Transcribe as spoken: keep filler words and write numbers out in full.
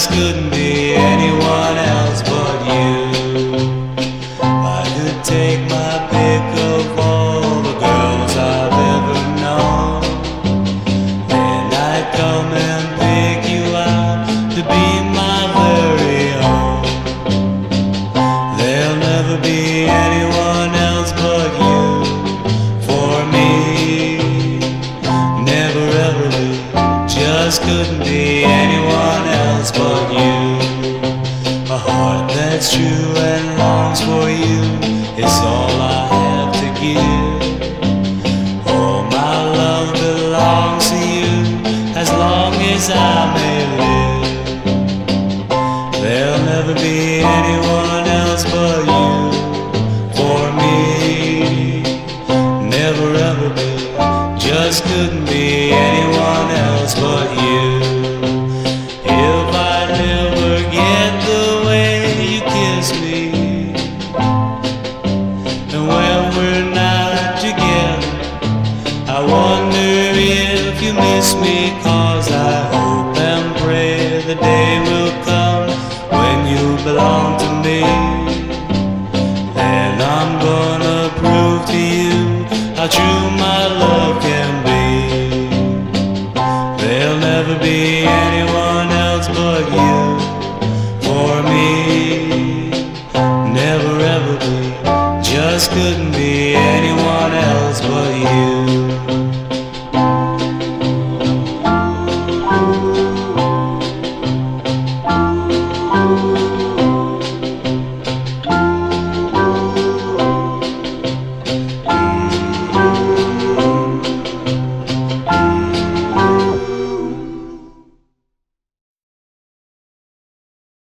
just couldn't be anyone else but you. I could take my pick of all the girls I've ever known, and I'd come and pick you out to be my very own. There'll never be anyone else but you for me. Never ever be, just couldn't be anyone else but you. A heart that's true and longs for you is all I have to give. All my love belongs to you as long as I may live. There'll never be anyone else but you for me. Never ever be, just couldn't be anyone else but you. If I never get the way you kiss me, and when we're not together, I wonder if you miss me, 'cause I hope and pray the day will come when you belong to me. And I'm gonna prove to you how true my love can be. There'll never be anyone else but you for me. Never ever be, just couldn't be